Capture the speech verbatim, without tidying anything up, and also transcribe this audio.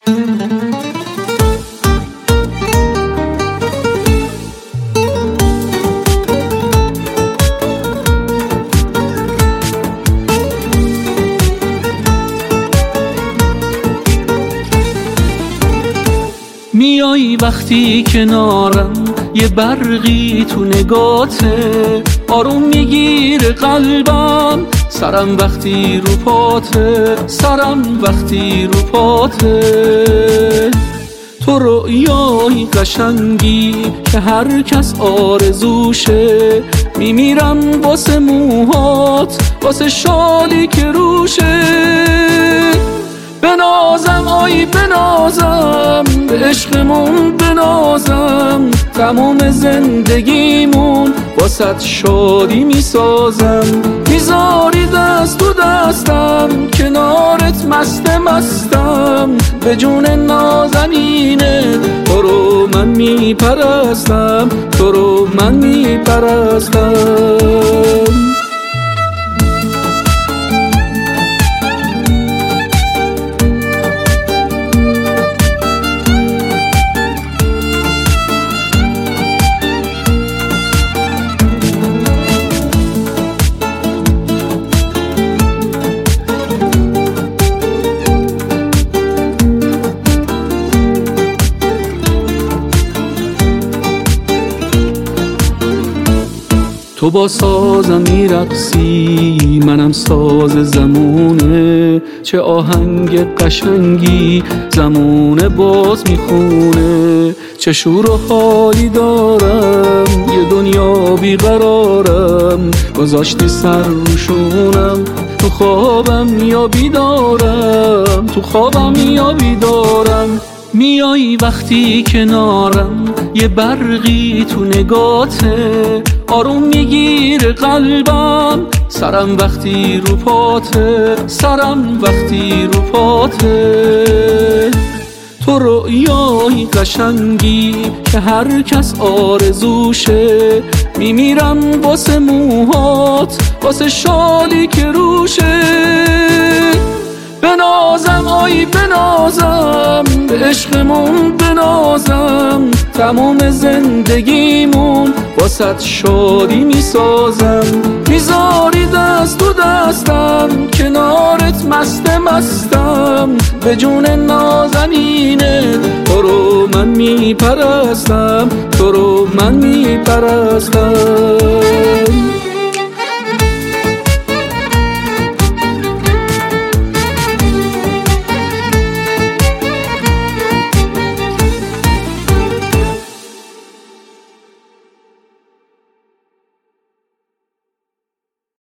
میای وقتی کنارم، یه برقی تو نگاته، آروم میگیره قلبم، سرم وقتی رو پاته، سرم وقتی رو پاته. تو رویای قشنگی که هر کس آرزوشه، میمیرم واسه موهات، واسه شالی که روشه. بنازم آی بنازم، به عشقمون بنازم، تموم زندگیمون واسه شادی میسازم. میذاری دست تو دستم، کنارت مست مستم، به جون نازنینه تو رو من میپرستم، تو رو من میپرستم. تو با سازم میرقصی، منم ساز زمونه، چه آهنگ قشنگی زمونه باز میخونه. چه شور و حالی دارم، یه دنیا بیقرارم، گذاشتی سر روشونم، تو خوابم یا بیدارم، تو خوابم یا بیدارم. میای وقتی کنارم، یه برقی تو نگاته، آروم میگیره قلبم، سرم وقتی رو پاته، سرم وقتی رو پاته. تو رویای قشنگی که هر کس آرزوشه، میمیرم واسه موهات، واسه شالی که روشه. بنازم آی بنازم، به عشقمون بنازم، تموم زندگیمون واسه شادی میسازم. میذاری دست تو دستم، کنارت مست مستم، به جون نازنینه تو رو من میپرستم، تو رو من میپرستم.